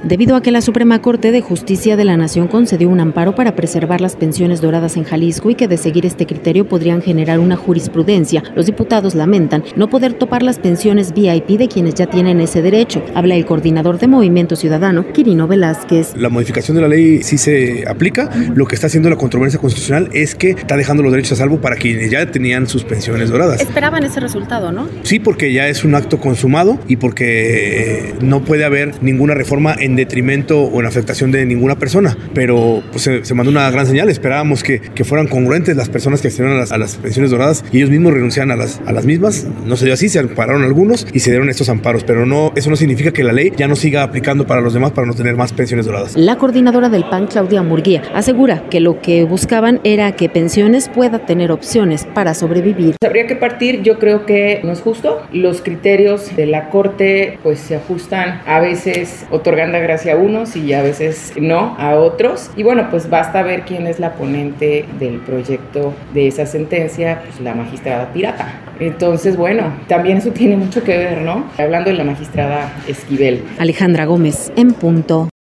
debido a que la Suprema Corte de Justicia de la Nación concedió un amparo para preservar las pensiones doradas en Jalisco y que de seguir este criterio podrían generar una jurisprudencia. Los diputados lamentan no poder topar las pensiones VIP de quienes ya tienen ese derecho. Habla el coordinador de Movimiento Ciudadano, Quirino Velázquez. La modificación de la ley sí se aplica. Lo que está haciendo la controversia constitucional es que está dejando los derechos a salvo para quienes ya tenían sus pensiones doradas. Esperaban ese resultado, ¿no? Sí, porque ya es un acto consumado y porque no puede haber ninguna reforma en detrimento o en afectación de ninguna persona. Pero pues, se mandó una gran señal. Esperábamos que fueran congruentes las personas que accedieron a las pensiones doradas y ellos mismos renunciaran a las mismas. No se dio así, se ampararon algunos y se dieron estos amparos. Pero no, eso no significa que la ley ya no siga aplicando para los demás para no tener más pensiones doradas. La coordinadora del PAN, Claudia Murguía, asegura que lo que buscaban era que pensiones pueda tener opciones para sobrevivir. Habría que partir, yo creo que no es justo. Los criterios de la Corte pues se ajustan a veces otorgando gracia a unos y a veces no a otros. Y bueno, pues basta ver quién es la ponente del proyecto de esa sentencia, pues la magistrada Pirata. Entonces, bueno, también eso tiene mucho que ver, ¿no? Hablando de la magistrada Esquivel. Alejandra Gómez, en punto.